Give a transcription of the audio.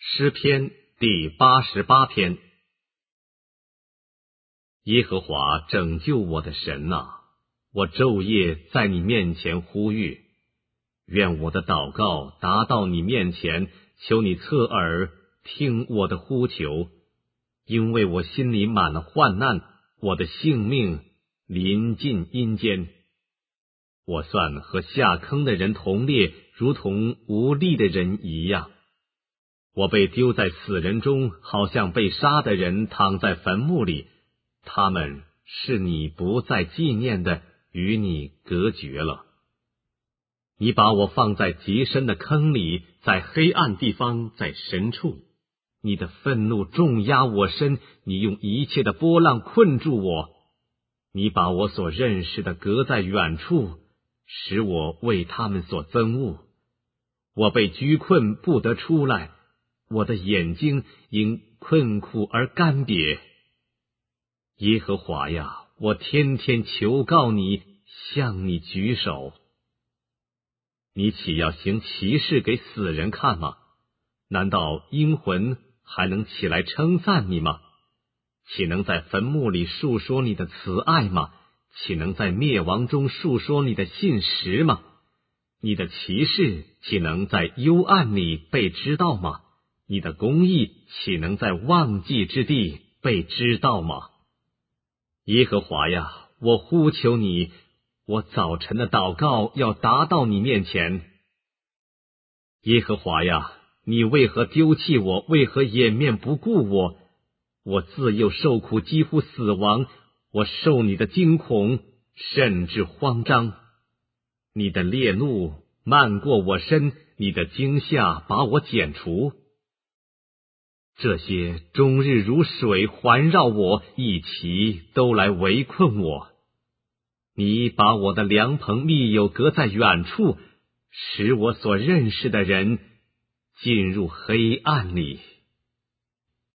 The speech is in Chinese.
诗篇第88篇。耶和华拯救我的神啊，我昼夜在你面前呼吁，愿我的祷告达到你面前，求你侧耳听我的呼求，因为我心里满了患难，我的性命临近阴间。我算和下坑的人同列，如同无力的人一样。我被丢在死人中，好像被杀的人躺在坟墓里。他们是你不再纪念的，与你隔绝了。你把我放在极深的坑里，在黑暗地方，在深处。你的愤怒重压我身，你用一切的波浪困住我。你把我所认识的隔在远处，使我为他们所憎恶。我被拘困不得出来，我的眼睛因困苦而干瘪。耶和华呀，我天天求告你，向你举手。你岂要行奇事给死人看吗？难道阴魂还能起来称赞你吗？岂能在坟墓里述说你的慈爱吗？岂能在灭亡中述说你的信实吗？你的奇事岂能在幽暗里被知道吗？你的公义岂能在忘记之地被知道吗？耶和华呀，我呼求你，我早晨的祷告要达到你面前。耶和华呀，你为何丢弃我？为何掩面不顾我？我自幼受苦，几乎死亡，我受你的惊恐，甚至慌张。你的烈怒漫过我身，你的惊吓把我剪除。这些终日如水环绕我，一齐都来围困我。你把我的良朋密友隔在远处，使我所认识的人进入黑暗里。